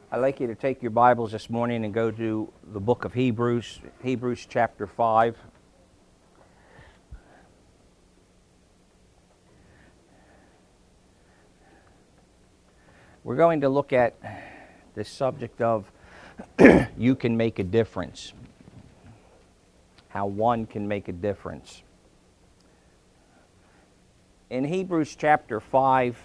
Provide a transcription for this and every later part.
I'd like you to take your Bibles this morning and go to the book of Hebrews, Hebrews chapter 5. We're going to look at the subject of you can make a difference, how one can make a difference. In Hebrews chapter 5,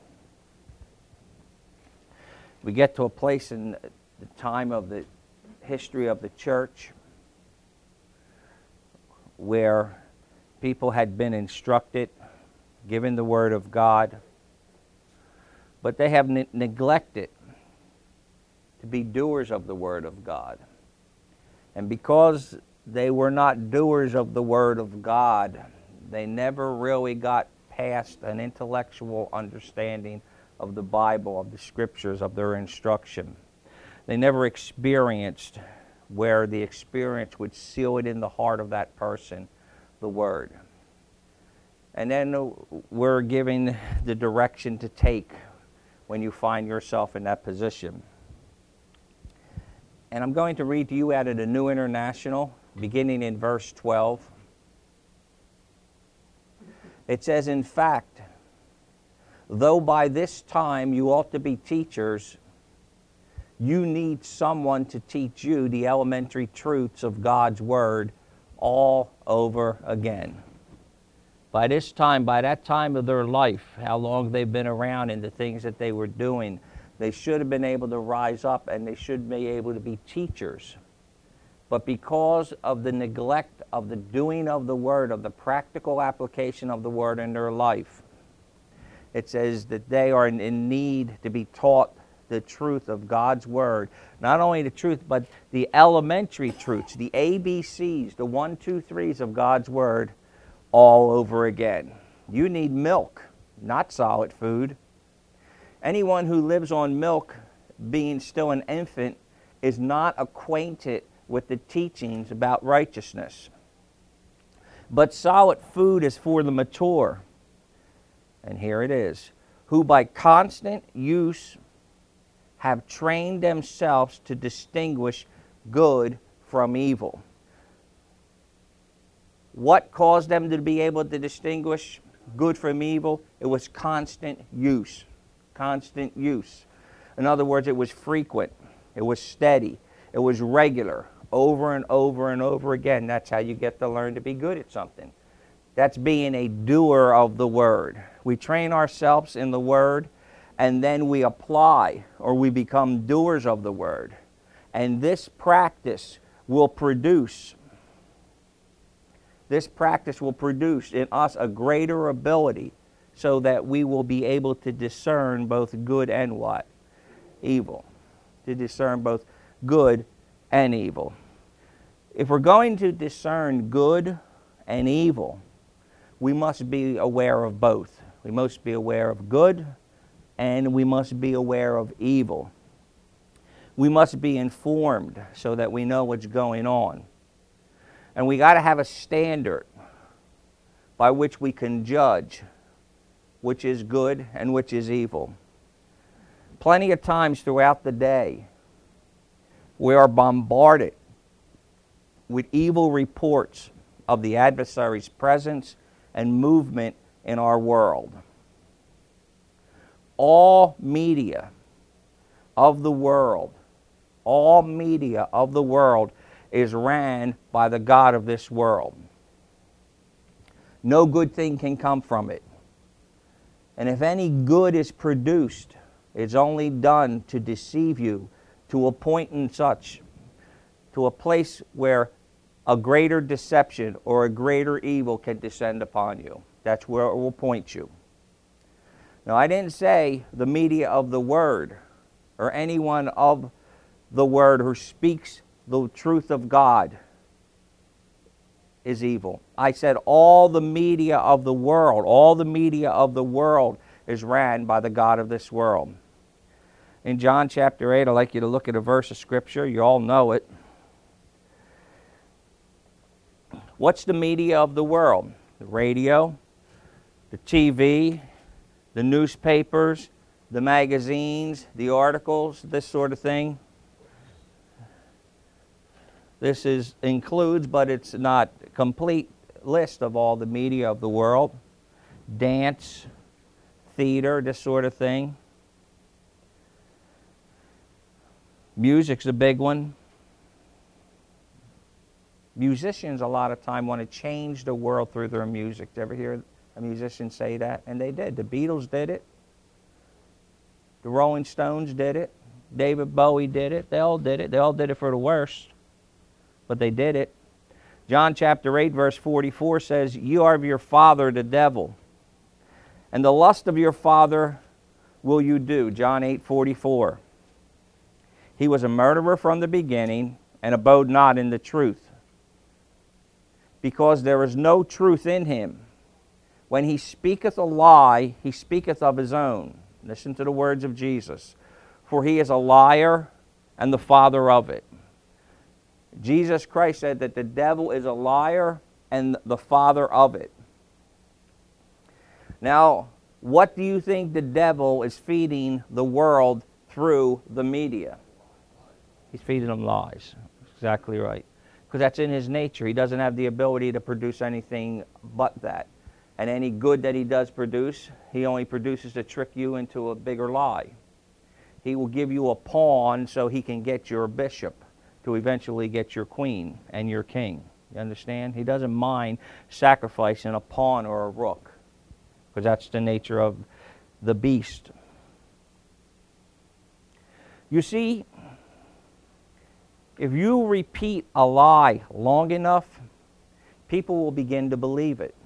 we get to a place in the time of the history of the church where people had been instructed, given the Word of God, but they have neglected to be doers of the Word of God. And because they were not doers of the Word of God, they never really got past an intellectual understanding of the Bible, of the Scriptures, of their instruction. They never experienced where the experience would seal it in the heart of that person, the Word. And then we're giving the direction to take when you find yourself in that position. And I'm going to read to you out of the New International, beginning in verse 12. It says, "In fact, though by this time you ought to be teachers, you need someone to teach you the elementary truths of God's Word all over again." By this time, by that time of their life, how long they've been around and the things that they were doing, they should have been able to rise up and they should be able to be teachers. But because of the neglect of the doing of the Word, of the practical application of the Word in their life, it says that they are in need to be taught the truth of God's Word. Not only the truth, but the elementary truths, the ABCs, the 1, 2, 3s of God's Word all over again. You need milk, not solid food. Anyone who lives on milk, being still an infant, is not acquainted with the teachings about righteousness. But solid food is for the mature. And here it is, who by constant use have trained themselves to distinguish good from evil. What caused them to be able to distinguish good from evil? It was constant use. Constant use. In other words, it was frequent. It was steady. It was regular. Over and over and over again. That's how you get to learn to be good at something. That's being a doer of the Word. We train ourselves in the Word, and then we apply, or we become doers of the Word. And this practice will produce in us a greater ability so that we will be able to discern both good and what? Evil. To discern both good and evil. If we're going to discern good and evil, we must be aware of both. We must be aware of good and we must be aware of evil. We must be informed so that we know what's going on. And we got to have a standard by which we can judge which is good and which is evil. Plenty of times throughout the day, we are bombarded with evil reports of the adversary's presence and movement in our world. All media of the world is ran by the God of this world. No good thing can come from it. And if any good is produced, it's only done to deceive you to a point in such, to a place where a greater deception or a greater evil can descend upon you. That's where it will point you. Now, I didn't say the media of the Word or anyone of the Word who speaks the truth of God is evil. I said all the media of the world is ran by the God of this world. In John chapter 8, I'd like you to look at a verse of Scripture. You all know it. What's the media of the world? The radio, the TV, the newspapers, the magazines, the articles, this sort of thing. This includes, but it's not a complete list of all the media of the world. Dance, theater, this sort of thing. Music's a big one. Musicians a lot of time want to change the world through their music. Did you ever hear a musician say that? And they did. The Beatles did it. The Rolling Stones did it. David Bowie did it. They all did it. They all did it for the worst. But they did it. John chapter 8 verse 44 says, "You are of your father the devil, and the lust of your father will you do." John 8:44. "He was a murderer from the beginning, and abode not in the truth, because there is no truth in him. When he speaketh a lie, he speaketh of his own." Listen to the words of Jesus. "For he is a liar and the father of it." Jesus Christ said that the devil is a liar and the father of it. Now, what do you think the devil is feeding the world through the media? He's feeding them lies. Exactly right. Because that's in his nature. He doesn't have the ability to produce anything but that. And any good that he does produce, he only produces to trick you into a bigger lie. He will give you a pawn so he can get your bishop, to eventually get your queen and your king. You understand? He doesn't mind sacrificing a pawn or a rook, because that's the nature of the beast. You see, if you repeat a lie long enough, people will begin to believe it.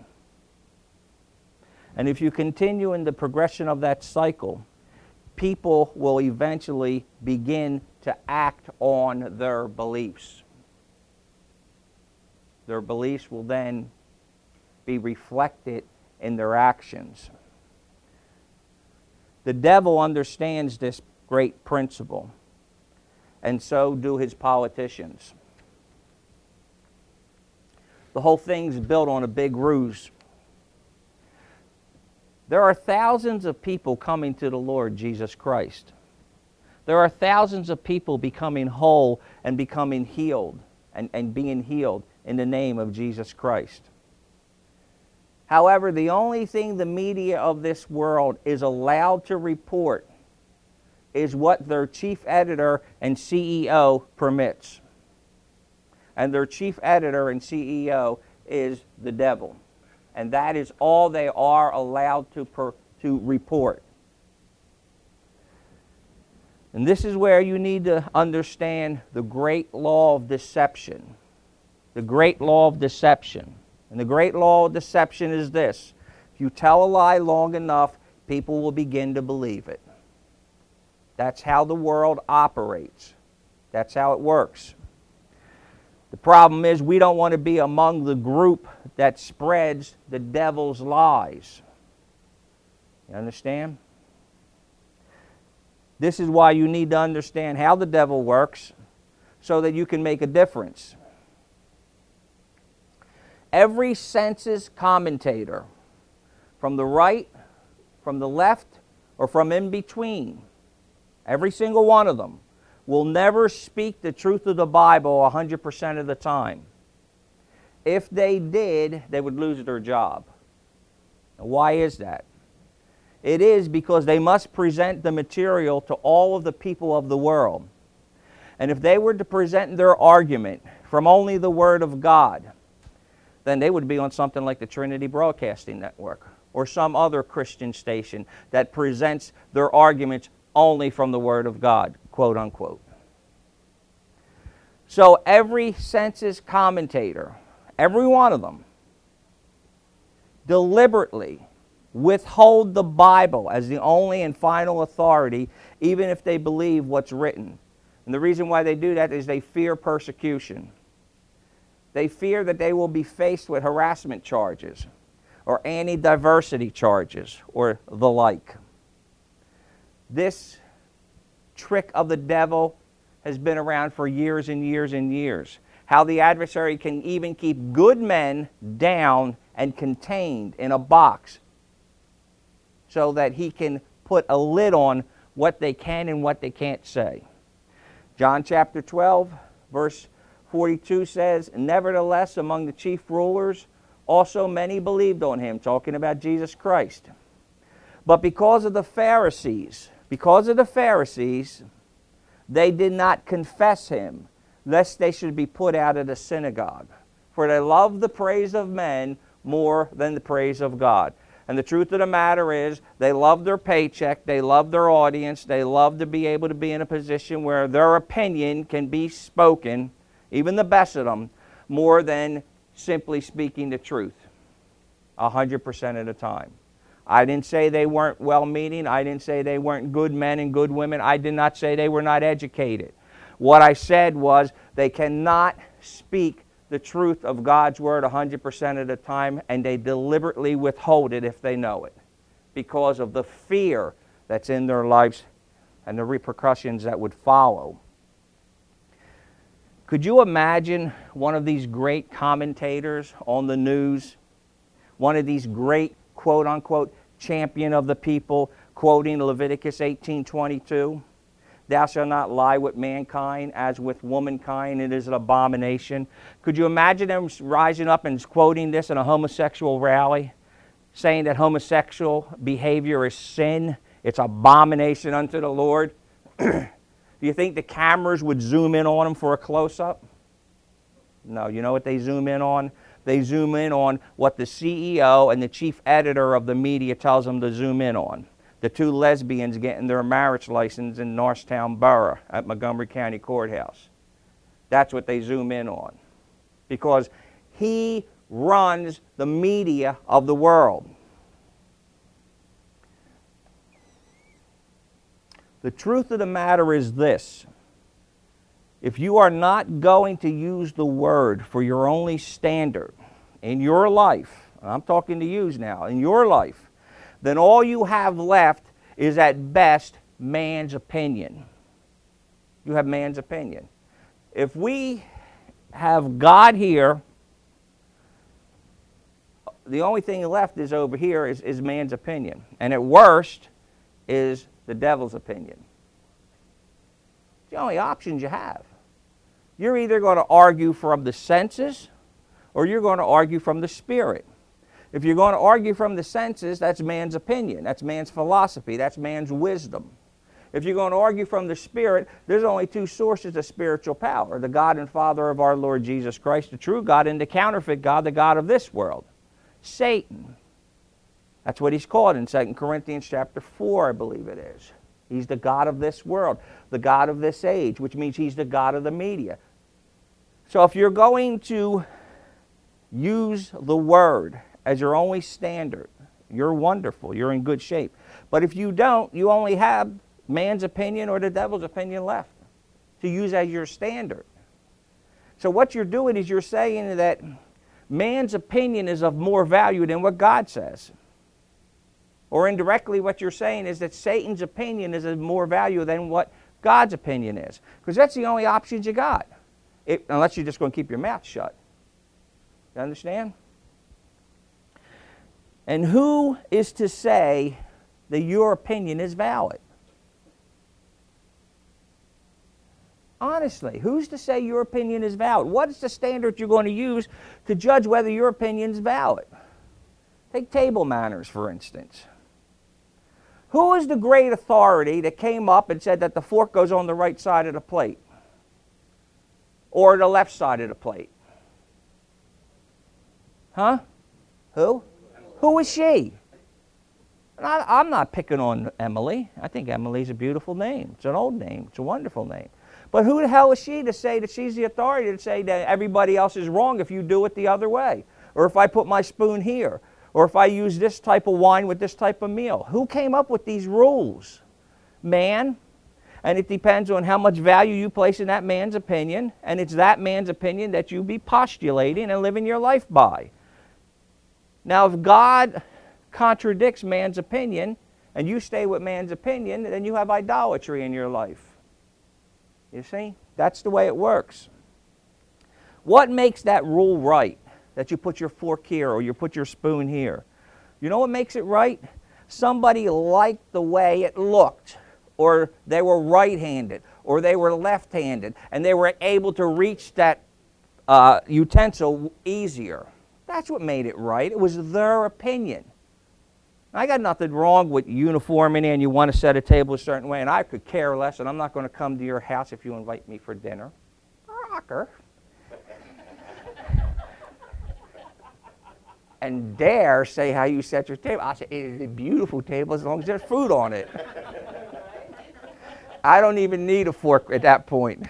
And if you continue in the progression of that cycle, people will eventually begin to act on their beliefs. Their beliefs will then be reflected in their actions. The devil understands this great principle, and so do his politicians. The whole thing's built on a big ruse. There are thousands of people coming to the Lord Jesus Christ. There are thousands of people becoming whole and becoming healed and being healed in the name of Jesus Christ. However, the only thing the media of this world is allowed to report is what their chief editor and CEO permits. And their chief editor and CEO is the devil. And that is all they are allowed to report. And this is where you need to understand the great law of deception. The great law of deception. And the great law of deception is this: if you tell a lie long enough, people will begin to believe it. That's how the world operates. That's how it works. The problem is we don't want to be among the group that spreads the devil's lies. You understand? This is why you need to understand how the devil works so that you can make a difference. Every census commentator, from the right, from the left, or from in between, every single one of them, will never speak the truth of the Bible 100% of the time. If they did, they would lose their job. Now, why is that? It is because they must present the material to all of the people of the world. And if they were to present their argument from only the Word of God, then they would be on something like the Trinity Broadcasting Network or some other Christian station that presents their arguments only from the Word of God, quote unquote. So every census commentator, every one of them, deliberately withhold the Bible as the only and final authority, even if they believe what's written. And the reason why they do that is they fear persecution. They fear that they will be faced with harassment charges or anti-diversity charges or the like. This trick of the devil has been around for years and years and years. How the adversary can even keep good men down and contained in a box so that he can put a lid on what they can and what they can't say. John chapter 12, verse 42 says, "Nevertheless, among the chief rulers, also many believed on him," talking about Jesus Christ. "But because of the Pharisees, they did not confess him, lest they should be put out of the synagogue. For they love the praise of men more than the praise of God." And the truth of the matter is, they love their paycheck, they love their audience, they love to be able to be in a position where their opinion can be spoken, even the best of them, more than simply speaking the truth 100% of the time. I didn't say they weren't well-meaning. I didn't say they weren't good men and good women. I did not say they were not educated. What I said was they cannot speak the truth of God's Word 100% of the time, and they deliberately withhold it if they know it because of the fear that's in their lives and the repercussions that would follow. Could you imagine one of these great commentators on the news, one of these great quote-unquote champion of the people, quoting Leviticus 18:22, "Thou shalt not lie with mankind as with womankind, it is an abomination." Could you imagine them rising up and quoting this in a homosexual rally, saying that homosexual behavior is sin, it's abomination unto the Lord? Do you think the cameras would zoom in on them for a close-up? No. You know what they zoom in on? They zoom in on what the CEO and the chief editor of the media tells them to zoom in on. The two lesbians getting their marriage license in Norristown Borough at Montgomery County Courthouse. That's what they zoom in on. Because he runs the media of the world. The truth of the matter is this: if you are not going to use the Word for your only standard in your life, and I'm talking to you now, in your life, then all you have left is at best man's opinion. You have man's opinion. If we have God here, the only thing left is over here is man's opinion. And at worst is the devil's opinion. It's the only options you have. You're either going to argue from the senses or you're going to argue from the Spirit. If you're going to argue from the senses, that's man's opinion. That's man's philosophy. That's man's wisdom. If you're going to argue from the Spirit, there's only two sources of spiritual power: the God and Father of our Lord Jesus Christ, the true God, and the counterfeit God, the God of this world, Satan. That's what he's called in 2 Corinthians chapter 4, I believe it is. He's the God of this world, the God of this age, which means he's the God of the media. So if you're going to use the Word as your only standard, you're wonderful, you're in good shape. But if you don't, you only have man's opinion or the devil's opinion left to use as your standard. So what you're doing is you're saying that man's opinion is of more value than what God says. Or indirectly what you're saying is that Satan's opinion is of more value than what God's opinion is. Because that's the only options you got. Unless you're just going to keep your mouth shut. You understand? And who is to say that your opinion is valid? Honestly, who's to say your opinion is valid? What is the standard you're going to use to judge whether your opinion is valid? Take table manners, for instance. Who is the great authority that came up and said that the fork goes on the right side of the plate? Or the left side of the plate? Huh? Who? Who is she? And I'm not picking on Emily. I think Emily's a beautiful name. It's an old name. It's a wonderful name. But who the hell is she to say that she's the authority to say that everybody else is wrong if you do it the other way? Or if I put my spoon here? Or if I use this type of wine with this type of meal? Who came up with these rules? Man. And it depends on how much value you place in that man's opinion. And it's that man's opinion that you be postulating and living your life by. Now, if God contradicts man's opinion and you stay with man's opinion, then you have idolatry in your life. You see? That's the way it works. What makes that rule right? That you put your fork here or you put your spoon here? You know what makes it right? somebody liked the way it looked, or they were right-handed, or they were left-handed, and they were able to reach that utensil easier. That's what made it right. It was their opinion. I got nothing wrong with uniformity and you want to set a table a certain way, and I could care less, and I'm not going to come to your house if you invite me for dinner. Rocker. And dare say how you set your table. I say, it is a beautiful table as long as there's food on it. I don't even need a fork at that point.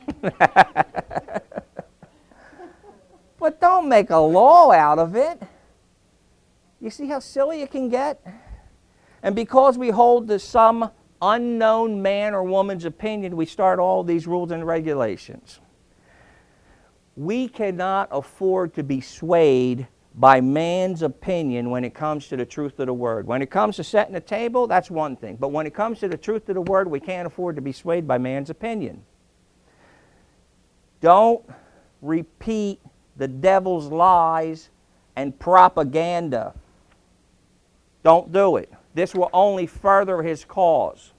But don't make a law out of it. You see how silly it can get? And because we hold to some unknown man or woman's opinion, we start all these rules and regulations. We cannot afford to be swayed by man's opinion when it comes to the truth of the Word. When it comes to setting a table, that's one thing. But when it comes to the truth of the Word, we can't afford to be swayed by man's opinion. Don't repeat the devil's lies and propaganda. Don't do it. This will only further his cause.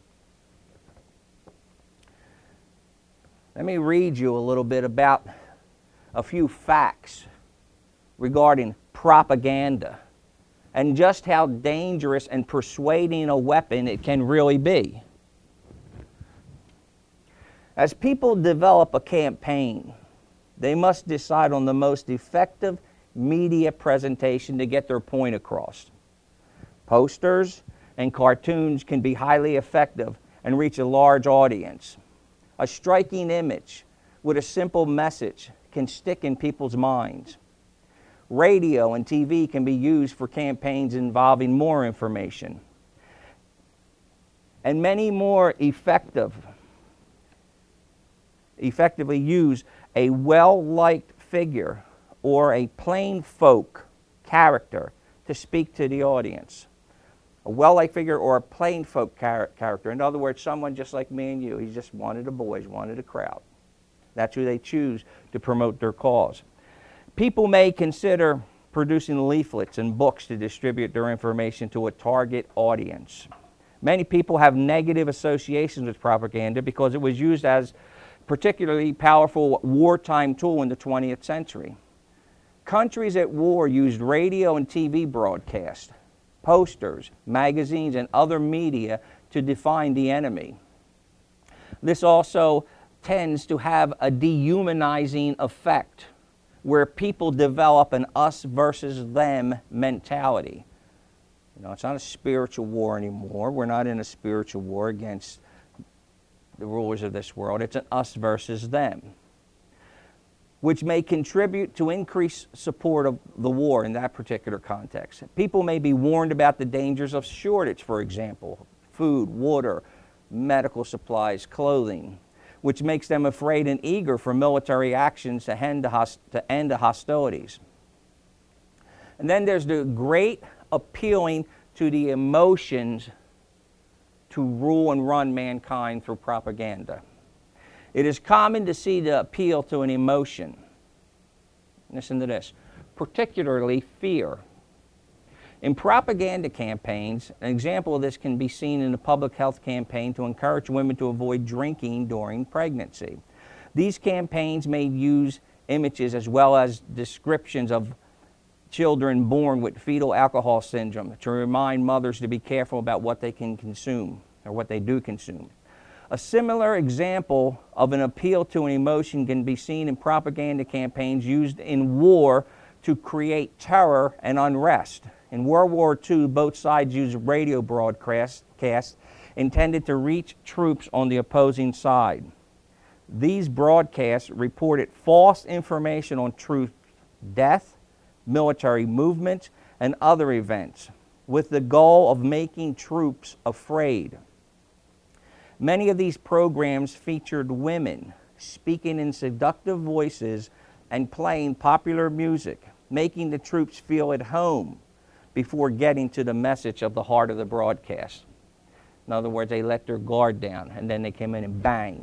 Let me read you a little bit about a few facts regarding propaganda and just how dangerous and persuading a weapon it can really be. As people develop a campaign, they must decide on the most effective media presentation to get their point across. Posters and cartoons can be highly effective and reach a large audience. A striking image with a simple message can stick in people's minds. Radio and TV can be used for campaigns involving more information. And many more effectively use a well-liked figure or a plain folk character to speak to the audience. A well-liked figure or a plain folk character. In other words, someone just like me and you. He just wanted the boys, wanted a crowd. That's who they choose to promote their cause. People may consider producing leaflets and books to distribute their information to a target audience. Many people have negative associations with propaganda because it was used as a particularly powerful wartime tool in the 20th century. Countries at war used radio and TV broadcasts, posters, magazines, and other media to define the enemy. This also tends to have a dehumanizing effect where people develop an us versus them mentality. You know, it's not a spiritual war anymore. We're not in a spiritual war against the rulers of this world. It's an us versus them, which may contribute to increased support of the war in that particular context. People may be warned about the dangers of shortage, for example, food, water, medical supplies, clothing, which makes them afraid and eager for military actions to end the hostilities. And then there's the great appealing to the emotions to rule and run mankind through propaganda. It is common to see the appeal to an emotion. Listen to this, particularly fear. In propaganda campaigns, an example of this can be seen in the public health campaign to encourage women to avoid drinking during pregnancy. These campaigns may use images as well as descriptions of children born with fetal alcohol syndrome to remind mothers to be careful about what they can consume or what they do consume. A similar example of an appeal to an emotion can be seen in propaganda campaigns used in war to create terror and unrest. In World War II, both sides used radio broadcasts intended to reach troops on the opposing side. These broadcasts reported false information on troop death, military movements, and other events, with the goal of making troops afraid. Many of these programs featured women speaking in seductive voices and playing popular music, making the troops feel at home before getting to the message of the heart of the broadcast. In other words, they let their guard down and then they came in and bang.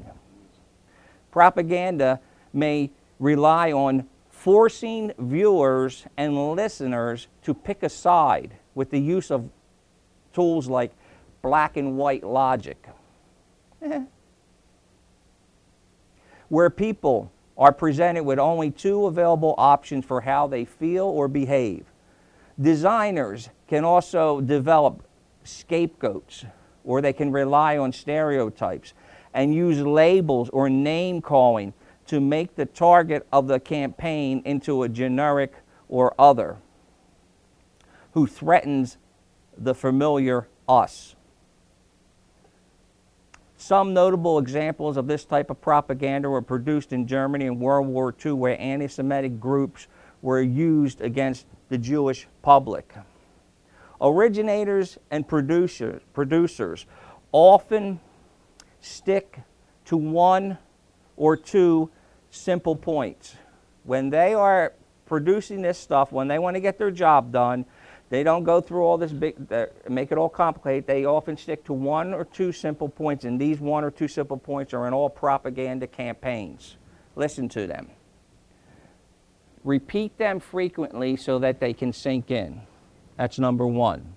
Propaganda may rely on forcing viewers and listeners to pick a side with the use of tools like black and white logic. Where people are presented with only two available options for how they feel or behave. Designers can also develop scapegoats, or they can rely on stereotypes and use labels or name calling to make the target of the campaign into a generic or other who threatens the familiar us. Some notable examples of this type of propaganda were produced in Germany in World War II, where anti-Semitic groups were used against the Jewish public. Originators and producers often stick to one or two simple points. When they are producing this stuff, when they want to get their job done, they don't go through all this big, make it all complicated. They often stick to one or two simple points, and these one or two simple points are in all propaganda campaigns. Listen to them. Repeat them frequently so that they can sink in. That's number one.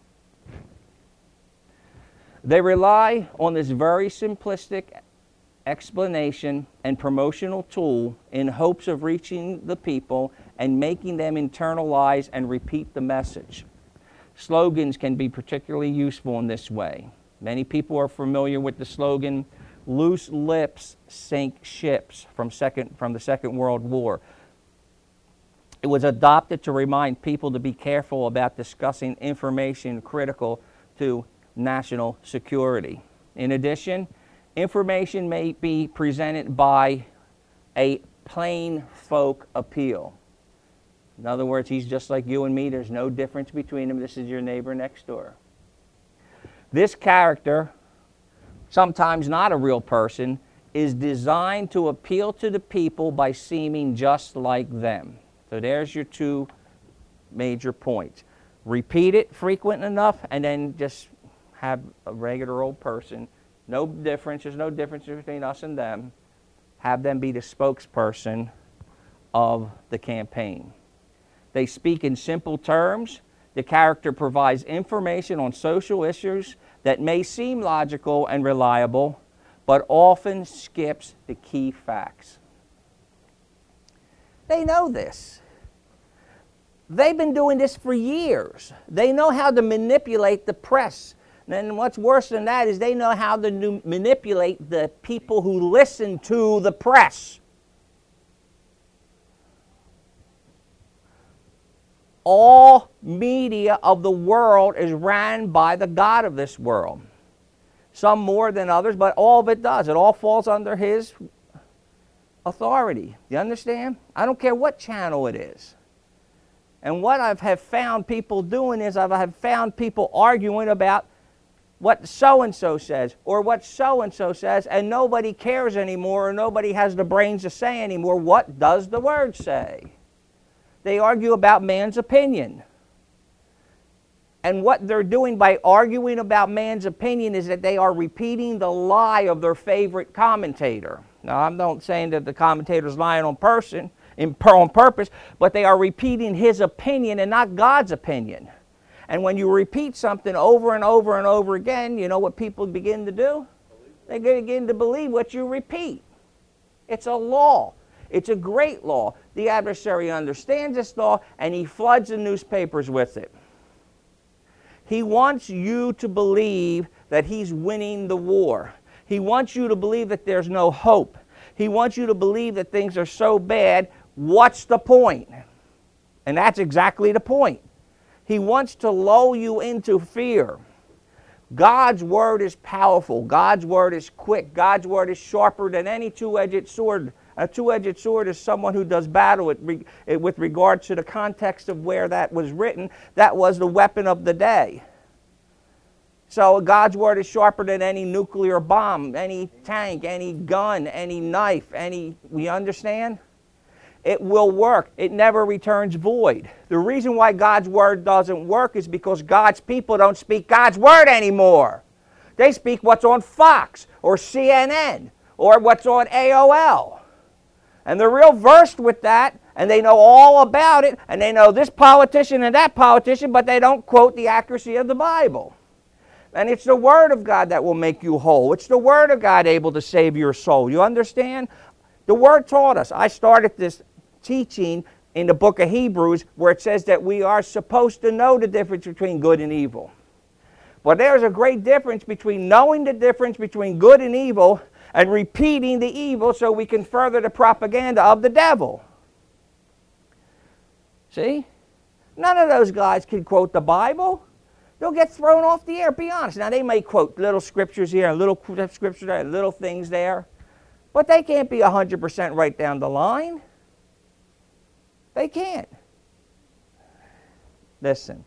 They rely on this very simplistic explanation and promotional tool in hopes of reaching the people and making them internalize and repeat the message. Slogans can be particularly useful in this way. Many people are familiar with the slogan, "Loose lips sink ships," from the Second World War. It was adopted to remind people to be careful about discussing information critical to national security. In addition, information may be presented by a plain folk appeal. In other words, he's just like you and me. There's no difference between them. This is your neighbor next door. This character, sometimes not a real person, is designed to appeal to the people by seeming just like them. So there's your two major points. Repeat it frequent enough, and then just have a regular old person. No difference. There's no difference between us and them. Have them be the spokesperson of the campaign. They speak in simple terms. The character provides information on social issues that may seem logical and reliable, but often skips the key facts. They know this. They've been doing this for years. They know how to manipulate the press. And what's worse than that is they know how to manipulate the people who listen to the press. All media of the world is ran by the God of this world. Some more than others, but all of it does. It all falls under his authority. You understand? I don't care what channel it is. And what I have found people doing is I have found people arguing about what so-and-so says or what so-and-so says, and nobody cares anymore, or nobody has the brains to say anymore, what does the Word say? They argue about man's opinion. And what they're doing by arguing about man's opinion is that they are repeating the lie of their favorite commentator. Now, I'm not saying that the commentator's lying on purpose, but they are repeating his opinion and not God's opinion. And when you repeat something over and over and over again, you know what people begin to do? They begin to believe what you repeat. It's a law. It's a great law. The adversary understands this law, and he floods the newspapers with it. He wants you to believe that he's winning the war. He wants you to believe that there's no hope. He wants you to believe that things are so bad. What's the point? And that's exactly the point. He wants to lull you into fear. God's Word is powerful. God's Word is quick. God's Word is sharper than any two-edged sword. A two-edged sword is someone who does battle with regard to the context of where that was written. That was the weapon of the day. So God's Word is sharper than any nuclear bomb, any tank, any gun, any knife, we understand? It will work. It never returns void. The reason why God's Word doesn't work is because God's people don't speak God's Word anymore. They speak what's on Fox or CNN or what's on AOL. And they're real versed with that, and they know all about it, and they know this politician and that politician, but they don't quote the accuracy of the Bible. And it's the Word of God that will make you whole. It's the Word of God able to save your soul. You understand? The Word taught us. I started this teaching in the book of Hebrews where it says that we are supposed to know the difference between good and evil. But there's a great difference between knowing the difference between good and evil and repeating the evil so we can further the propaganda of the devil. See? None of those guys can quote the Bible. They'll get thrown off the air, be honest. Now, they may quote little scriptures here, little scriptures there, little things there, but they can't be 100% right down the line. They can't. Listen.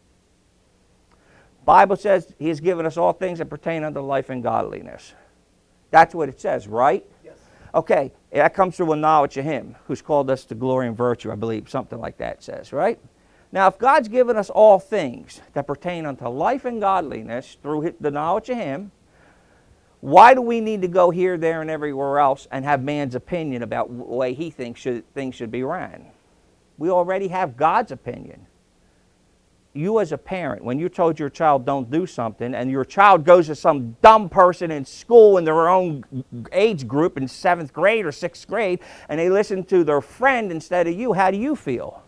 Bible says He has given us all things that pertain unto life and godliness. That's what it says, right? Yes. Okay, that comes through a knowledge of Him, who's called us to glory and virtue, I believe. Something like that says, right? Now, if God's given us all things that pertain unto life and godliness through the knowledge of Him, why do we need to go here, there, and everywhere else and have man's opinion about the way he thinks things should be ran? We already have God's opinion. You as a parent, when you told your child don't do something and your child goes to some dumb person in school in their own age group in 7th grade or 6th grade and they listen to their friend instead of you, how do you feel?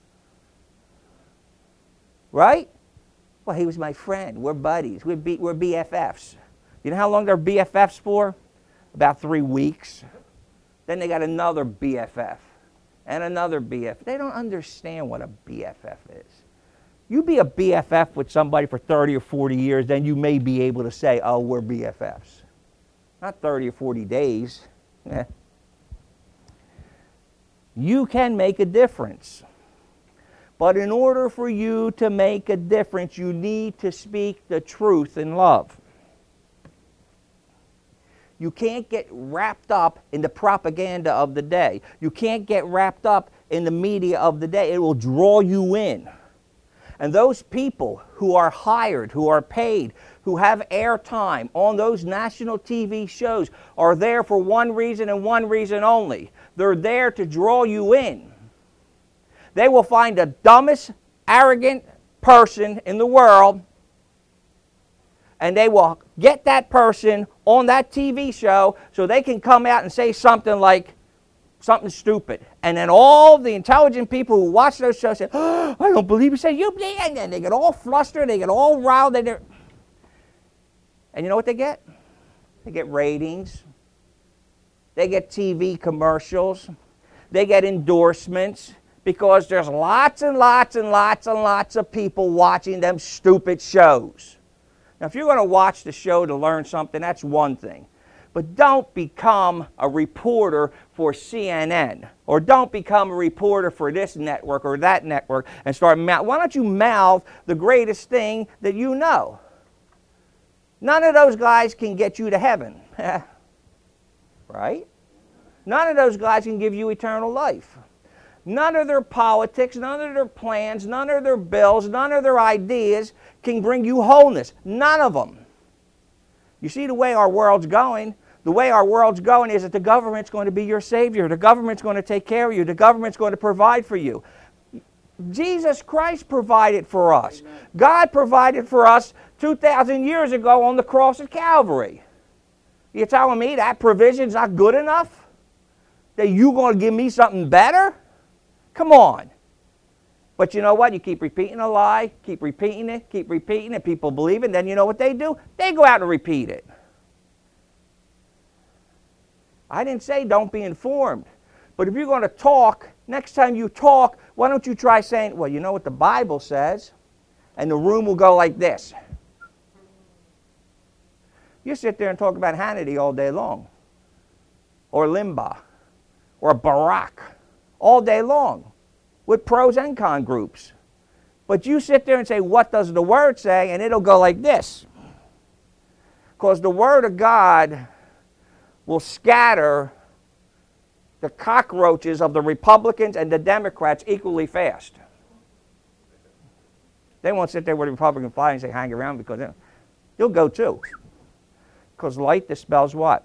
Right? Well, he was my friend. We're buddies. We're BFFs. You know how long they're BFFs for? About 3 weeks. Then they got another BFF and another BFF. They don't understand what a BFF is. You be a BFF with somebody for 30 or 40 years, then you may be able to say, oh, we're BFFs. Not 30 or 40 days. You can make a difference. But in order for you to make a difference, you need to speak the truth in love. You can't get wrapped up in the propaganda of the day. You can't get wrapped up in the media of the day. It will draw you in. And those people who are hired, who are paid, who have airtime on those national TV shows are there for one reason and one reason only. They're there to draw you in. They will find the dumbest, arrogant person in the world, and they will get that person on that TV show so they can come out and say something like, something stupid. And then all the intelligent people who watch those shows say, oh, I don't believe you say you, and then they get all flustered, they get all riled. And you know what they get? They get ratings. They get TV commercials. They get endorsements. Because there's lots and lots and lots and lots of people watching them stupid shows. Now, if you're going to watch the show to learn something, that's one thing. But don't become a reporter for CNN. Or don't become a reporter for this network or that network and start mouth. Why don't you mouth the greatest thing that you know? None of those guys can get you to heaven. Right? None of those guys can give you eternal life. None of their politics, none of their plans, none of their bills, none of their ideas can bring you wholeness. None of them. You see the way our world's going? The way our world's going is that the government's going to be your savior. The government's going to take care of you. The government's going to provide for you. Jesus Christ provided for us. Amen. God provided for us 2,000 years ago on the cross of Calvary. You're telling me that provision's not good enough? That you're going to give me something better? Come on. But you know what? You keep repeating a lie, keep repeating it, people believe it, then you know what they do? They go out and repeat it. I didn't say don't be informed. But if you're going to talk, next time you talk, why don't you try saying, well, you know what the Bible says? And the room will go like this. You sit there and talk about Hannity all day long. Or Limbaugh. Or Barack. All day long with pros and con groups. But you sit there and say, what does the Word say? And it'll go like this. Because the Word of God will scatter the cockroaches of the Republicans and the Democrats equally fast. They won't sit there with a Republican flag and say, hang around, because you'll go too. Because light dispels what?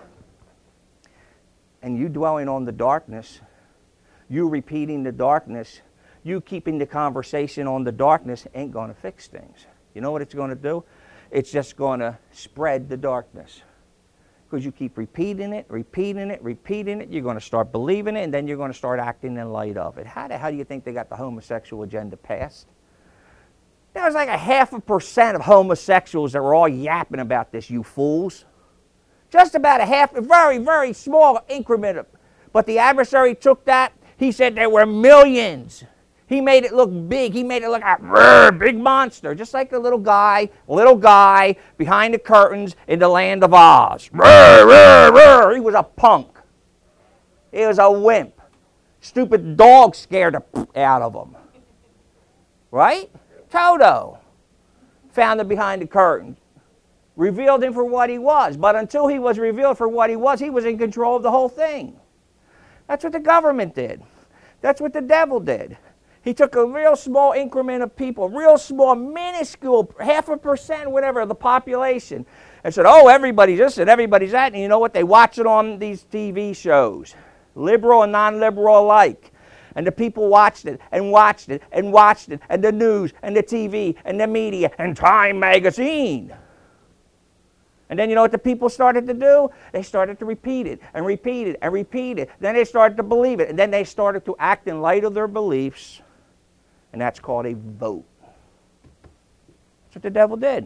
And you dwelling on the darkness, you repeating the darkness, you keeping the conversation on the darkness ain't going to fix things. You know what it's going to do? it's just going to spread the darkness. Because you keep repeating it, repeating it, repeating it, you're going to start believing it, and then you're going to start acting in light of it. How the hell do you think they got the homosexual agenda passed? There was like 0.5% of homosexuals that were all yapping about this, you fools. Just about a very, very small increment. But the adversary took that. He said there were millions. He made it look big. He made it look like a big monster, just like the little guy behind the curtains in the land of Oz. He was a punk. He was a wimp. Stupid dog scared the out of him. Right? Toto found him behind the curtain. Revealed him for what he was. But until he was revealed for what he was in control of the whole thing. That's what the government did. That's what the devil did. He took a real small increment of people, real small, minuscule, 0.5%, whatever, of the population, and said, oh, everybody's this and everybody's that. And you know what? They watch it on these TV shows, liberal and non-liberal alike. And the people watched it and watched it and watched it, and the news and the TV and the media and Time magazine. And then you know what the people started to do? They started to repeat it and repeat it and repeat it. Then they started to believe it. And then they started to act in light of their beliefs. And that's called a vote. That's what the devil did.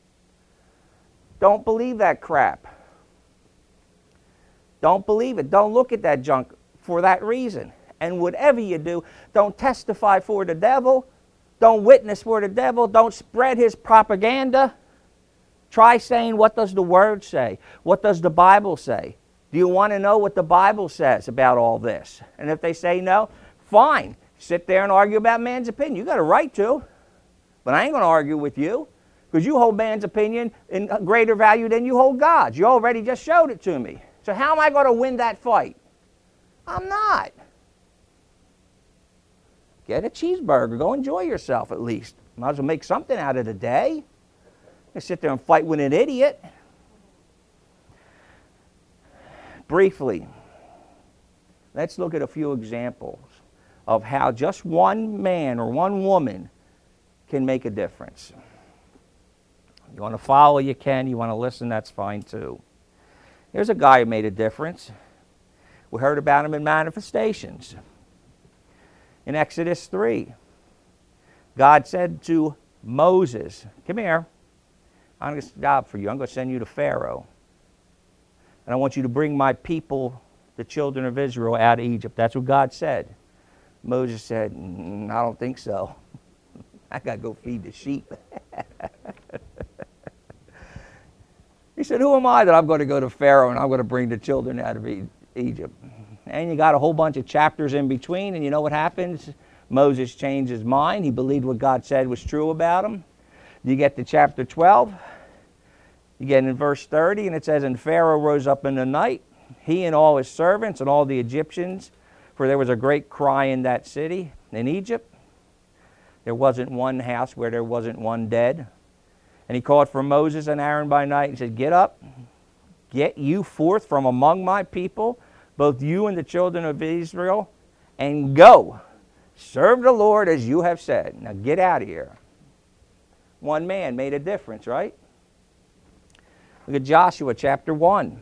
Don't believe that crap. Don't believe it. Don't look at that junk for that reason. And whatever you do, don't testify for the devil. Don't witness for the devil. Don't spread his propaganda. Try saying, what does the Word say? What does the Bible say? Do you want to know what the Bible says about all this? And if they say no, fine. Sit there and argue about man's opinion. You got a right to. But I ain't going to argue with you. Because you hold man's opinion in greater value than you hold God's. You already just showed it to me. So how am I going to win that fight? I'm not. Get a cheeseburger. Go enjoy yourself at least. Might as well make something out of the day. You sit there and fight with an idiot. Briefly, let's look at a few examples of how just one man or one woman can make a difference. You want to follow, you can. You want to listen, that's fine too. Here's a guy who made a difference. We heard about him in manifestations. In Exodus 3, God said to Moses, come here. I'm going to job for you. I'm going to send you to Pharaoh. And I want you to bring my people, the children of Israel, out of Egypt. That's what God said. Moses said, I don't think so. I got to go feed the sheep. He said, who am I that I'm going to go to Pharaoh and I'm going to bring the children out of Egypt? And you got a whole bunch of chapters in between, and you know what happens? Moses changed his mind. He believed what God said was true about him. You get to chapter 12. You get in verse 30, and it says, and Pharaoh rose up in the night, he and all his servants and all the Egyptians, for there was a great cry in that city, in Egypt. There wasn't one house where there wasn't one dead. And he called for Moses and Aaron by night and said, get up, get you forth from among my people, both you and the children of Israel, and go. Serve the Lord as you have said. Now get out of here. One man made a difference, right? Look at Joshua chapter 1.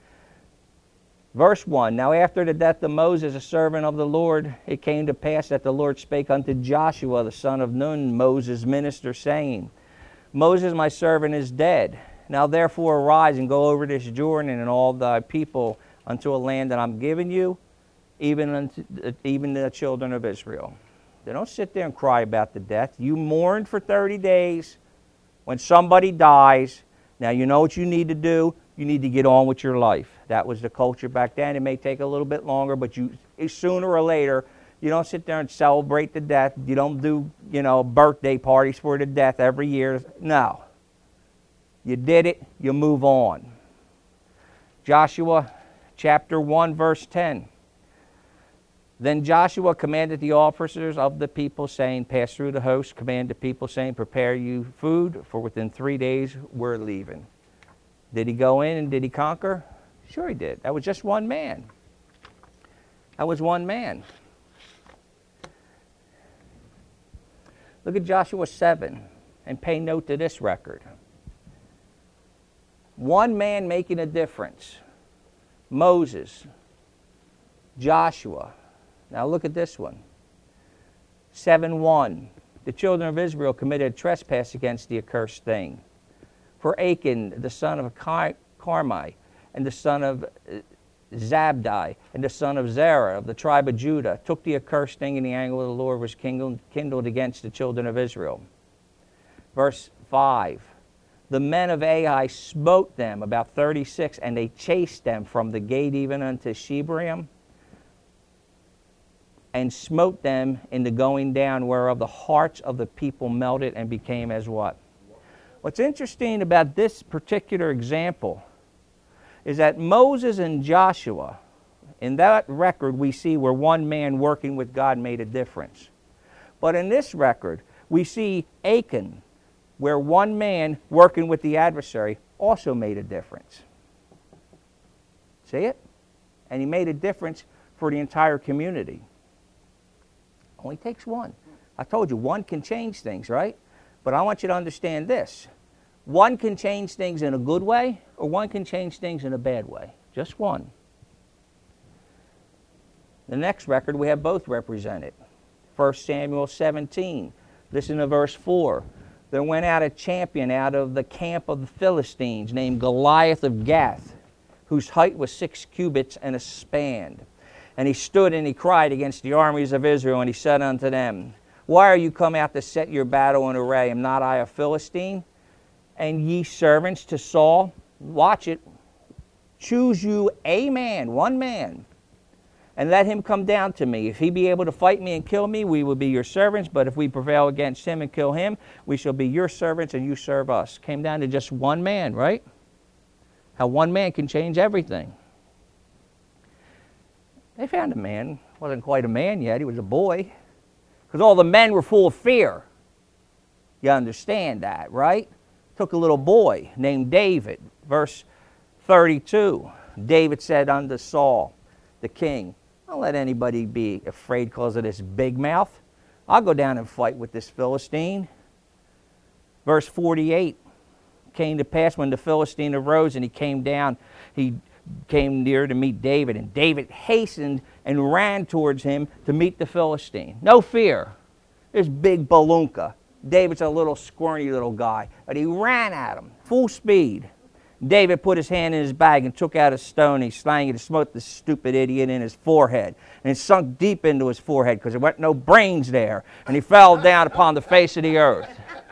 Verse 1, now after the death of Moses, a servant of the Lord, it came to pass that the Lord spake unto Joshua, the son of Nun, Moses' minister, saying, Moses, my servant, is dead. Now therefore arise and go over this Jordan and all thy people unto a land that I'm giving you, even the children of Israel. They don't sit there and cry about the death. You mourn for 30 days when somebody dies. Now you know what you need to do. You need to get on with your life. That was the culture back then. It may take a little bit longer, but sooner or later, you don't sit there and celebrate the death. You don't do, birthday parties for the death every year. No. You did it. You move on. Joshua chapter 1, verse 10. Then Joshua commanded the officers of the people, saying, pass through the host, command the people, saying, prepare you food, for within 3 days we're leaving. Did he go in and did he conquer? Sure he did. That was just one man. That was one man. Look at Joshua 7 and pay note to this record. One man making a difference. Moses, Joshua. Now look at this one. 7:1. The children of Israel committed a trespass against the accursed thing. For Achan, the son of Carmi, and the son of Zabdi, and the son of Zerah of the tribe of Judah, took the accursed thing, and the anger of the Lord was kindled against the children of Israel. Verse 5. The men of Ai smote them, about 36, and they chased them from the gate even unto Shebarim, and smote them in the going down, whereof the hearts of the people melted and became as what? What's interesting about this particular example is that Moses and Joshua, in that record we see where one man working with God made a difference. But in this record, we see Achan, where one man working with the adversary also made a difference. See it? And he made a difference for the entire community. Only takes one. I told you, one can change things, right? But I want you to understand this. One can change things in a good way, or one can change things in a bad way. Just one. The next record, we have both represented. 1 Samuel 17. Listen to verse 4. There went out a champion out of the camp of the Philistines named Goliath of Gath, whose height was 6 cubits and a span. And he stood and he cried against the armies of Israel, and he said unto them, Why are you come out to set your battle in array? Am not I a Philistine? And ye servants to Saul, watch it, choose you a man, one man, and let him come down to me. If he be able to fight me and kill me, we will be your servants. But if we prevail against him and kill him, we shall be your servants, and you serve us. Came down to just one man, right? How one man can change everything. They found a man. Wasn't quite a man yet. He was a boy. Because all the men were full of fear. You understand that, right? Took a little boy named David. Verse 32. David said unto Saul, the king, Don't let anybody be afraid because of this big mouth. I'll go down and fight with this Philistine. Verse 48. Came to pass when the Philistine arose and he came down, he came near to meet David, and David hastened and ran towards him to meet the Philistine. No fear. This big balloonka. David's a little squirmy little guy, but he ran at him, full speed. David put his hand in his bag and took out a stone. He slang it and smote the stupid idiot in his forehead. And it sunk deep into his forehead because there weren't no brains there. And he fell down upon the face of the earth.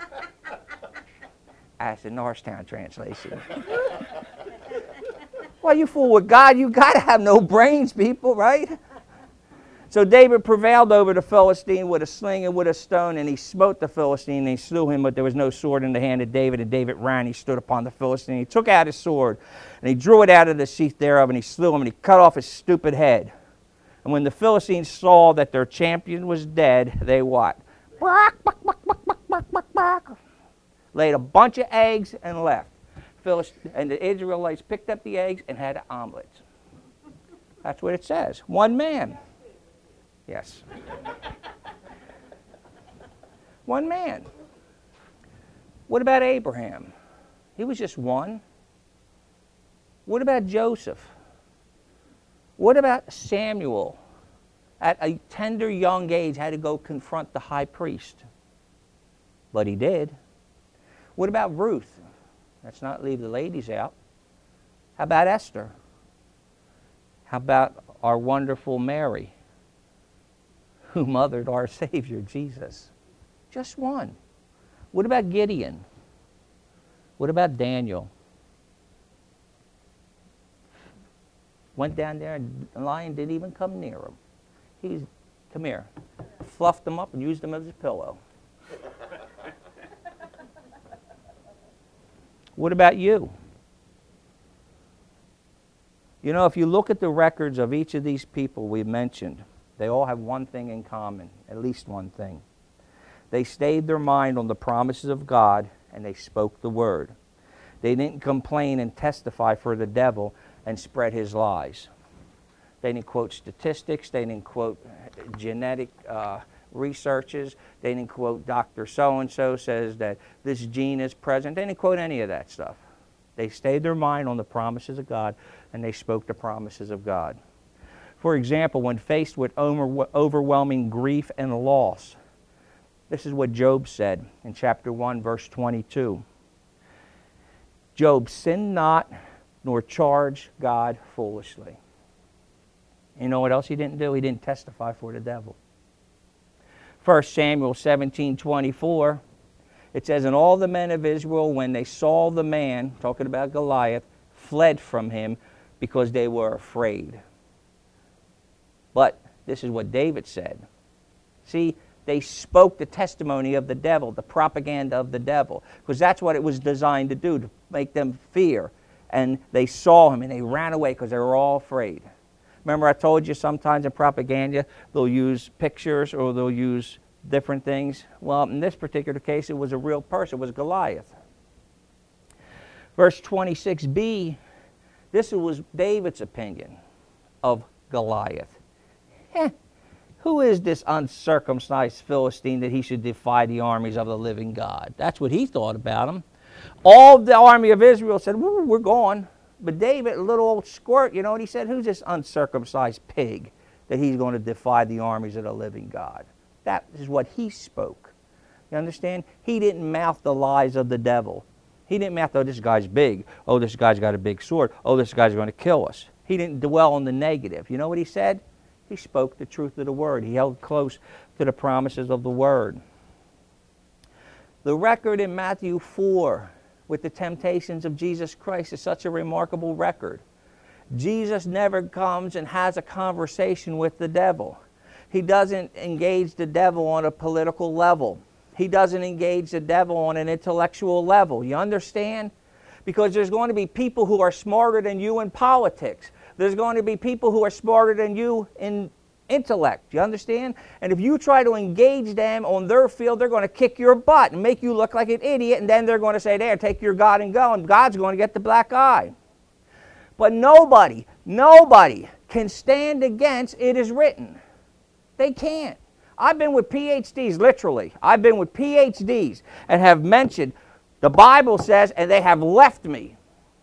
That's the Norristown translation. Well, you fool with God, you got to have no brains, people, right? So David prevailed over the Philistine with a sling and with a stone, and he smote the Philistine, and he slew him, but there was no sword in the hand of David. And David ran, he stood upon the Philistine. He took out his sword, and he drew it out of the sheath thereof, and he slew him, and he cut off his stupid head. And when the Philistines saw that their champion was dead, they what? Laid a bunch of eggs and left. And the Israelites picked up the eggs and had omelets. That's what it says. One man. Yes. One man. What about Abraham? He was just one. What about Joseph? What about Samuel? At a tender young age had to go confront the high priest. But he did. What about Ruth? Let's not leave the ladies out. How about Esther? How about our wonderful Mary, who mothered our Savior, Jesus? Just one. What about Gideon? What about Daniel? Went down there and the lion didn't even come near him. Come here. Fluffed him up and used him as a pillow. What about you? You know, if you look at the records of each of these people we mentioned, they all have one thing in common, at least one thing. They stayed their mind on the promises of God, and they spoke the word. They didn't complain and testify for the devil and spread his lies. They didn't quote statistics. They didn't quote genetic researches. They didn't quote Dr. So-and-so says that this gene is present. They didn't quote any of that stuff. They stayed their mind on the promises of God, and they spoke the promises of God. For example, when faced with overwhelming grief and loss, this is what Job said in chapter 1, verse 22. Job sinned not, nor charged God foolishly. You know what else he didn't do? He didn't testify for the devil. 1 Samuel 17:24, it says, and all the men of Israel, when they saw the man, talking about Goliath, fled from him because they were afraid. But this is what David said. See, they spoke the testimony of the devil, the propaganda of the devil, because that's what it was designed to do, to make them fear. And they saw him and they ran away because they were all afraid. Remember I told you sometimes in propaganda they'll use pictures or they'll use different things? Well, in this particular case it was a real person. It was Goliath. Verse 26b, this was David's opinion of Goliath. Who is this uncircumcised Philistine that he should defy the armies of the living God? That's what he thought about him. All the army of Israel said, we're gone. But David, a little old squirt, you know what he said? Who's this uncircumcised pig that he's going to defy the armies of the living God? That is what he spoke. You understand? He didn't mouth the lies of the devil. He didn't mouth, oh, this guy's big. Oh, this guy's got a big sword. Oh, this guy's going to kill us. He didn't dwell on the negative. You know what he said? He spoke the truth of the Word. He held close to the promises of the Word. The record in Matthew 4 with the temptations of Jesus Christ is such a remarkable record. Jesus never comes and has a conversation with the devil. He doesn't engage the devil on a political level. He doesn't engage the devil on an intellectual level. You understand? Because there's going to be people who are smarter than you in politics. There's going to be people who are smarter than you in intellect. You understand? And if you try to engage them on their field, they're going to kick your butt and make you look like an idiot, and then they're going to say, there, take your God and go, and God's going to get the black eye. But nobody can stand against it is written. They can't. I've been with PhDs, literally. I've been with PhDs and have mentioned the Bible says, and they have left me.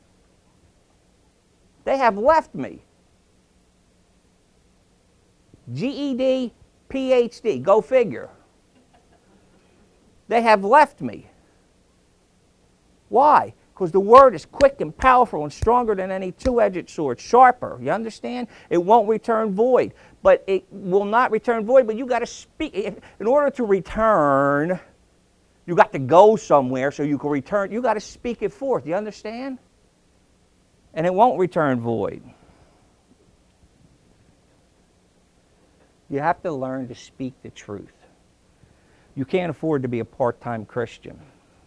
They have left me. GED, PhD, go figure. They have left me. Why? Because the Word is quick and powerful and stronger than any two-edged sword, sharper. You understand? It won't return void. But it will not return void, but you got to speak. In order to return, you got to go somewhere so you can return. You got to speak it forth. You understand? And it won't return void. You have to learn to speak the truth. You can't afford to be a part-time Christian.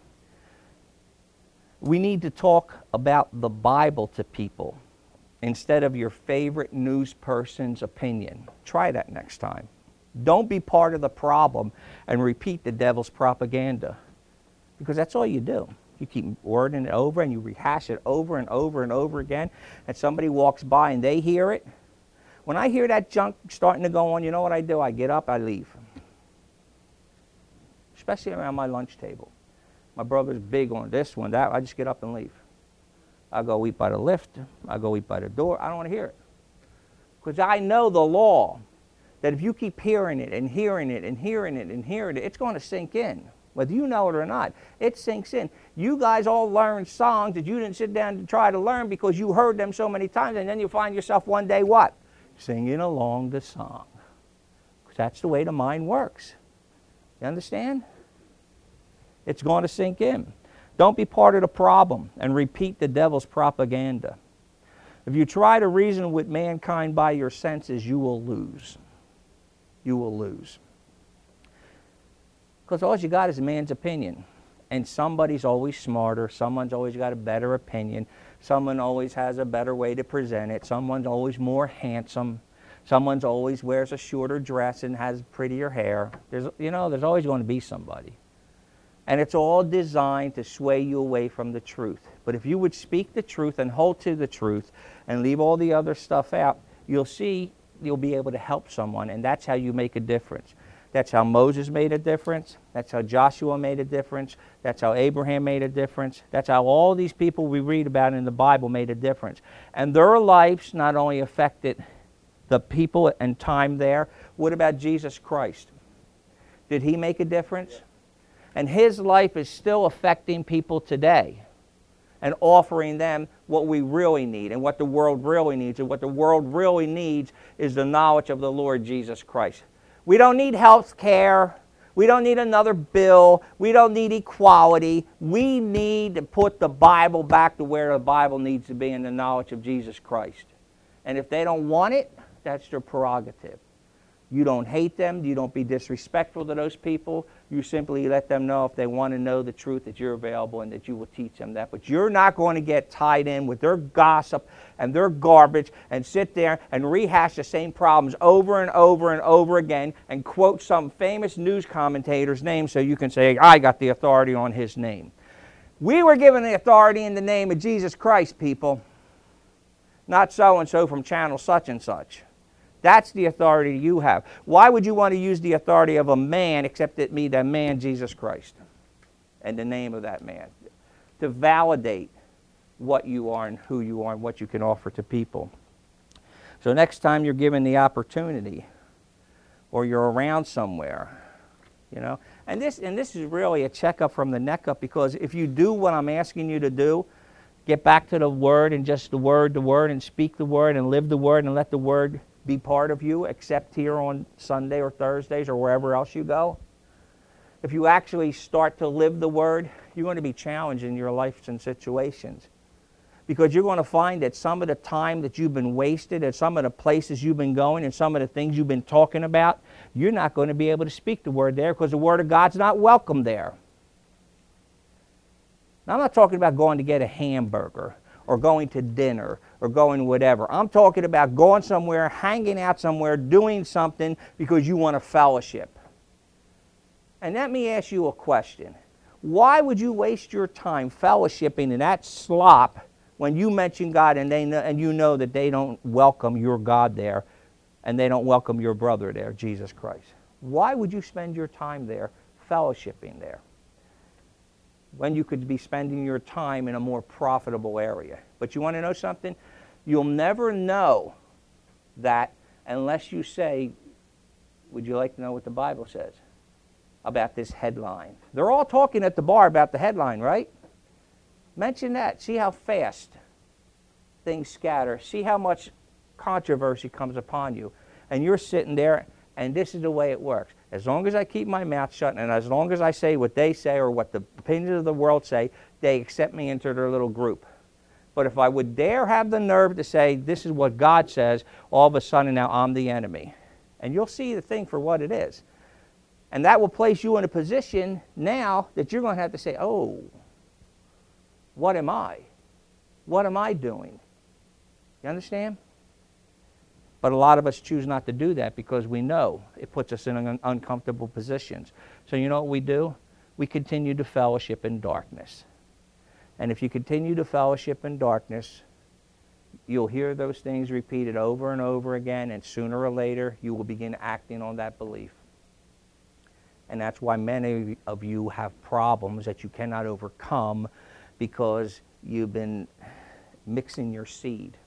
We need to talk about the Bible to people instead of your favorite news person's opinion. Try that next time. Don't be part of the problem and repeat the devil's propaganda, because that's all you do. You keep wording it over and you rehash it over and over and over again, and somebody walks by and they hear it. When I hear that junk starting to go on, you know what I do? I get up, I leave. Especially around my lunch table. My brother's big on this one, that. I just get up and leave. I go eat by the lift. I go eat by the door. I don't want to hear it. Because I know the law that if you keep hearing it and hearing it and hearing it and hearing it, it's going to sink in. Whether you know it or not, it sinks in. You guys all learn songs that you didn't sit down to try to learn because you heard them so many times, and then you find yourself one day what? Singing along the song. Because that's the way the mind works. You understand? It's going to sink in. Don't be part of the problem and repeat the devil's propaganda. If you try to reason with mankind by your senses, you will lose. You will lose. Because all you got is a man's opinion. And somebody's always smarter. Someone's always got a better opinion. Someone always has a better way to present it. Someone's always more handsome. Someone's always wears a shorter dress and has prettier hair. There's always going to be somebody. And it's all designed to sway you away from the truth. But if you would speak the truth and hold to the truth and leave all the other stuff out, you'll see you'll be able to help someone, and that's how you make a difference. That's how Moses made a difference. That's how Joshua made a difference. That's how Abraham made a difference. That's how all these people we read about in the Bible made a difference. And their lives not only affected the people and time there. What about Jesus Christ? Did he make a difference? And his life is still affecting people today and offering them what we really need and what the world really needs. And what the world really needs is the knowledge of the Lord Jesus Christ. We don't need health care. We don't need another bill. We don't need equality. We need to put the Bible back to where the Bible needs to be in the knowledge of Jesus Christ. And if they don't want it, that's their prerogative. You don't hate them. You don't be disrespectful to those people. You simply let them know if they want to know the truth that you're available and that you will teach them that. But you're not going to get tied in with their gossip and their garbage and sit there and rehash the same problems over and over and over again and quote some famous news commentator's name so you can say, I got the authority on his name. We were given the authority in the name of Jesus Christ, people. Not so-and-so from channel such and such. That's the authority you have. Why would you want to use the authority of a man except it be the man Jesus Christ and the name of that man to validate what you are and who you are and what you can offer to people? So next time you're given the opportunity or you're around somewhere, you know, and this is really a checkup from the neck up, because if you do what I'm asking you to do, get back to the Word and just the Word, and speak the Word and live the Word and let the Word be part of you, except here on Sunday or Thursdays or wherever else you go. If you actually start to live the Word, you're going to be challenged in your lives and situations. Because you're going to find that some of the time that you've been wasted and some of the places you've been going and some of the things you've been talking about, you're not going to be able to speak the Word there because the Word of God's not welcome there. Now, I'm not talking about going to get a hamburger or going to dinner or going whatever. I'm talking about going somewhere, hanging out somewhere, doing something because you want a fellowship. And let me ask you a question. Why would you waste your time fellowshipping in that slop when you mention God and you know that they don't welcome your God there and they don't welcome your brother there, Jesus Christ? Why would you spend your time there fellowshipping there when you could be spending your time in a more profitable area? But you want to know something? You'll never know that unless you say, would you like to know what the Bible says about this headline? They're all talking at the bar about the headline, right? Mention that. See how fast things scatter. See how much controversy comes upon you. And you're sitting there, and this is the way it works. As long as I keep my mouth shut and as long as I say what they say or what the opinions of the world say, they accept me into their little group. But if I would dare have the nerve to say, this is what God says, all of a sudden now I'm the enemy. And you'll see the thing for what it is. And that will place you in a position now that you're going to have to say, oh, what am I? What am I doing? You understand? But a lot of us choose not to do that because we know it puts us in uncomfortable positions. So you know what we do? We continue to fellowship in darkness. And if you continue to fellowship in darkness, you'll hear those things repeated over and over again, and sooner or later you will begin acting on that belief. And that's why many of you have problems that you cannot overcome, because you've been mixing your seed.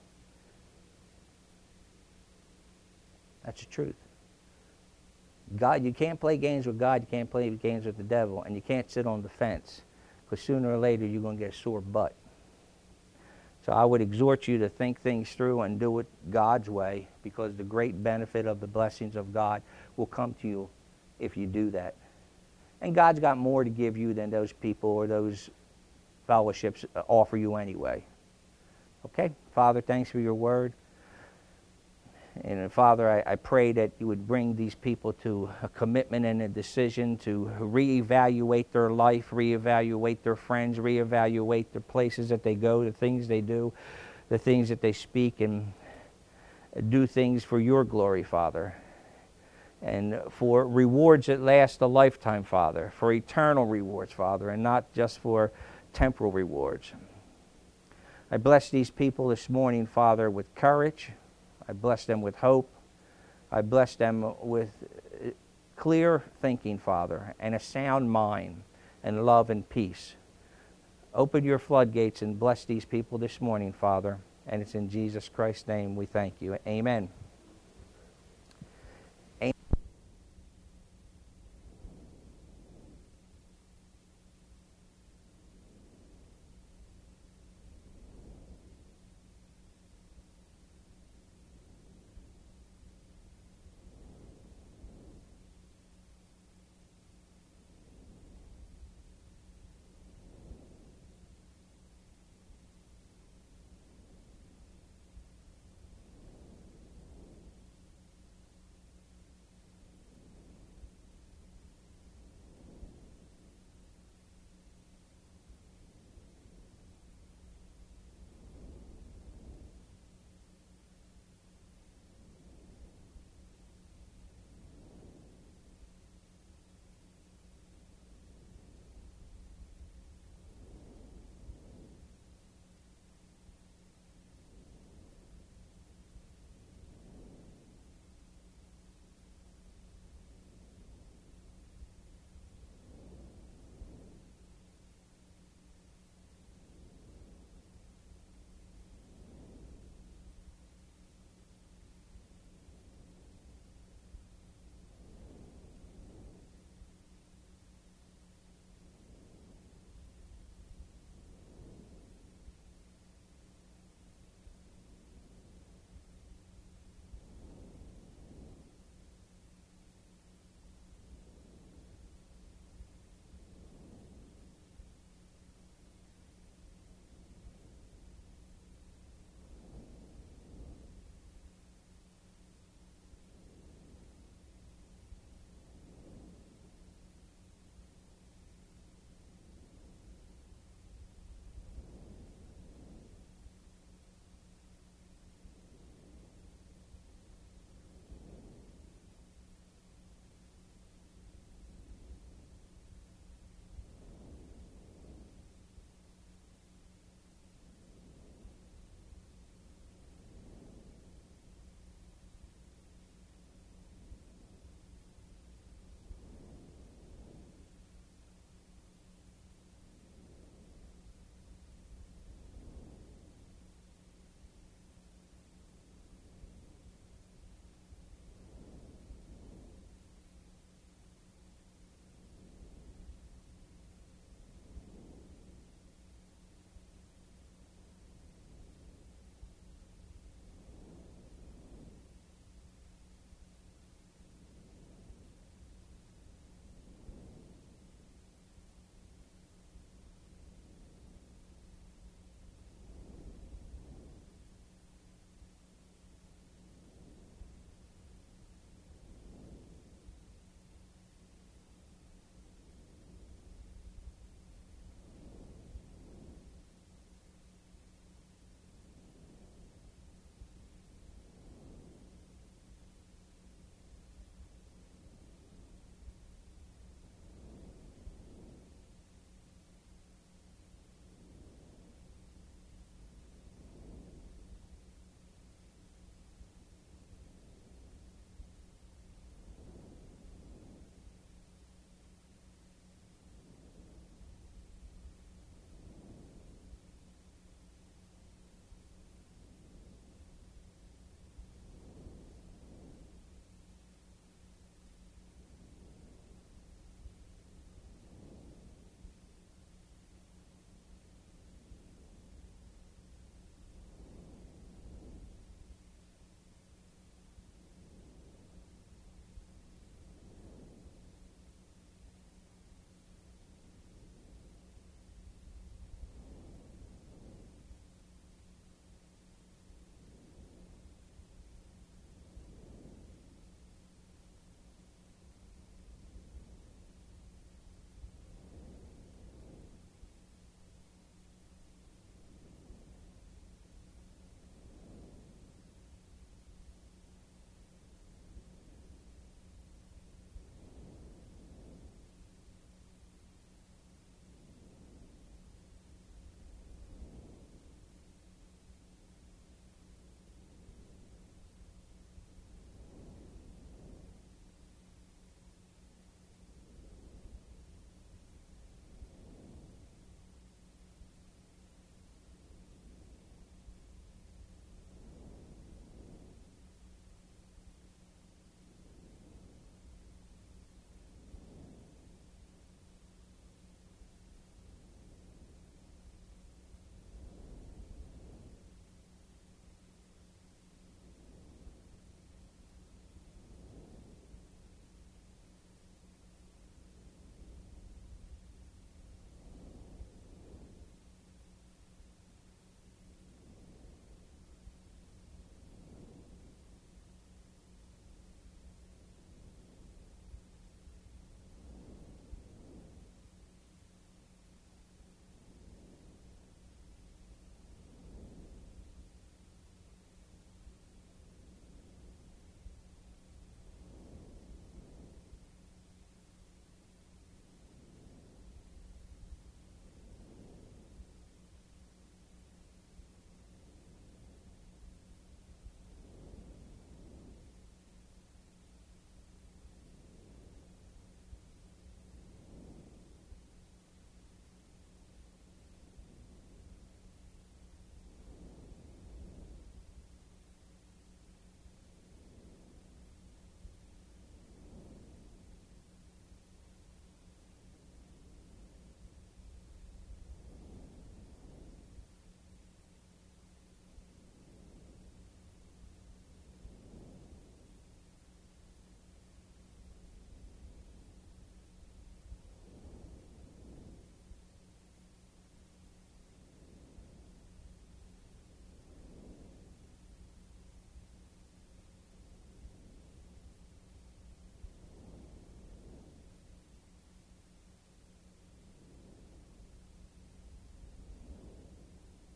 That's the truth. God, you can't play games with God, you can't play games with the devil, and you can't sit on the fence, because sooner or later you're going to get a sore butt. So I would exhort you to think things through and do it God's way, because the great benefit of the blessings of God will come to you if you do that. And God's got more to give you than those people or those fellowships offer you anyway. Okay? Father, thanks for your word. And Father, I pray that you would bring these people to a commitment and a decision to reevaluate their life, reevaluate their friends, reevaluate the places that they go, the things they do, the things that they speak, and do things for your glory, Father. And for rewards that last a lifetime, Father, for eternal rewards, Father, and not just for temporal rewards. I bless these people this morning, Father, with courage. I bless them with hope. I bless them with clear thinking, Father, and a sound mind, and love and peace. Open your floodgates and bless these people this morning, Father. And it's in Jesus Christ's name we thank you. Amen.